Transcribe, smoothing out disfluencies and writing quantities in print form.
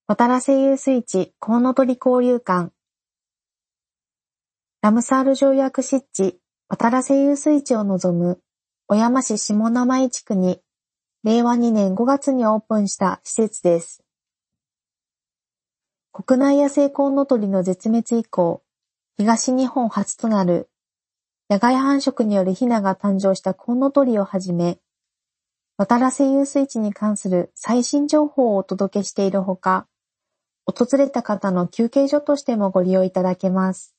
渡良瀬遊水地コウノトリ交流館ラムサール条約湿地渡良瀬遊水地を望む小山市下生井地区に令和2年5月にオープンした施設です。国内野生コウノトリの絶滅以降、東日本初となる野外繁殖によるヒナが誕生したコウノトリをはじめ、渡良瀬遊水地に関する最新情報をお届けしているほか、訪れた方の休憩所としてもご利用いただけます。